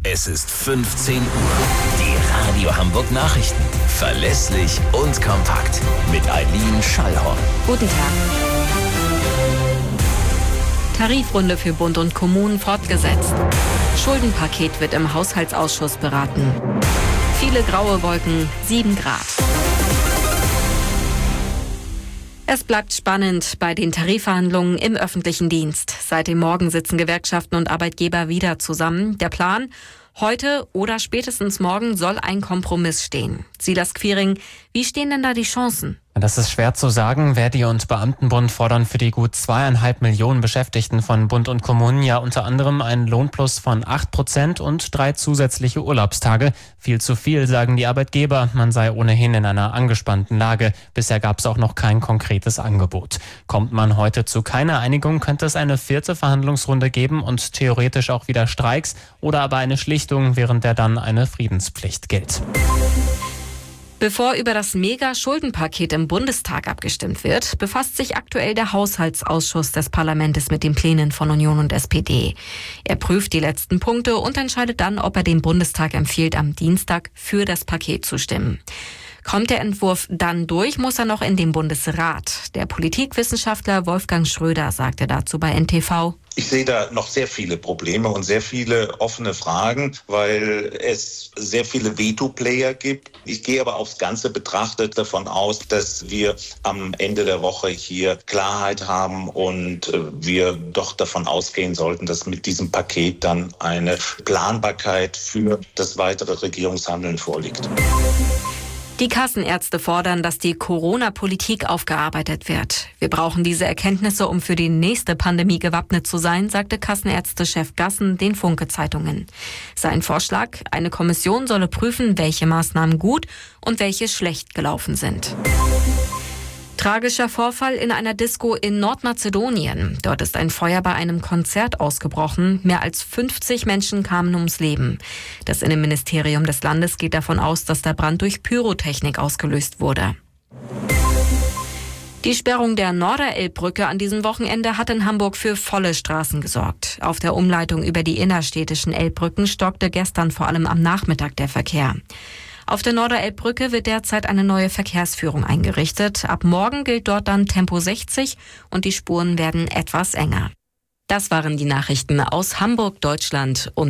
Es ist 15 Uhr. Die Radio Hamburg Nachrichten. Verlässlich und kompakt. Mit Eileen Schallhorn. Guten Tag. Tarifrunde für Bund und Kommunen fortgesetzt. Schuldenpaket wird im Haushaltsausschuss beraten. Viele graue Wolken, 7 Grad. Es bleibt spannend bei den Tarifverhandlungen im öffentlichen Dienst. Seit dem Morgen sitzen Gewerkschaften und Arbeitgeber wieder zusammen. Der Plan: heute oder spätestens morgen soll ein Kompromiss stehen. Silas Quiring, wie stehen denn da die Chancen? Das ist schwer zu sagen. Verdi und Beamtenbund fordern für die gut 2,5 Millionen Beschäftigten von Bund und Kommunen ja unter anderem einen Lohnplus von 8% und 3 zusätzliche Urlaubstage. Viel zu viel, sagen die Arbeitgeber. Man sei ohnehin in einer angespannten Lage. Bisher gab es auch noch kein konkretes Angebot. Kommt man heute zu keiner Einigung, könnte es eine 4. Verhandlungsrunde geben und theoretisch auch wieder Streiks oder aber eine Schlichtung, während der dann eine Friedenspflicht gilt. Bevor über das Mega-Schuldenpaket im Bundestag abgestimmt wird, befasst sich aktuell der Haushaltsausschuss des Parlaments mit den Plänen von Union und SPD. Er prüft die letzten Punkte und entscheidet dann, ob er dem Bundestag empfiehlt, am Dienstag für das Paket zu stimmen. Kommt der Entwurf dann durch, muss er noch in den Bundesrat. Der Politikwissenschaftler Wolfgang Schröder sagte dazu bei NTV: Ich sehe da noch sehr viele Probleme und sehr viele offene Fragen, weil es sehr viele Veto-Player gibt. Ich gehe aber aufs Ganze betrachtet davon aus, dass wir am Ende der Woche hier Klarheit haben und wir doch davon ausgehen sollten, dass mit diesem Paket dann eine Planbarkeit für das weitere Regierungshandeln vorliegt. Die Kassenärzte fordern, dass die Corona-Politik aufgearbeitet wird. Wir brauchen diese Erkenntnisse, um für die nächste Pandemie gewappnet zu sein, sagte Kassenärztechef Gassen den Funke-Zeitungen. Sein Vorschlag: eine Kommission solle prüfen, welche Maßnahmen gut und welche schlecht gelaufen sind. Tragischer Vorfall in einer Disco in Nordmazedonien. Dort ist ein Feuer bei einem Konzert ausgebrochen. Mehr als 50 Menschen kamen ums Leben. Das Innenministerium des Landes geht davon aus, dass der Brand durch Pyrotechnik ausgelöst wurde. Die Sperrung der Norderelbbrücke an diesem Wochenende hat in Hamburg für volle Straßen gesorgt. Auf der Umleitung über die innerstädtischen Elbbrücken stockte gestern vor allem am Nachmittag der Verkehr. Auf der Norderelbbrücke wird derzeit eine neue Verkehrsführung eingerichtet. Ab morgen gilt dort dann Tempo 60 und die Spuren werden etwas enger. Das waren die Nachrichten aus Hamburg, Deutschland und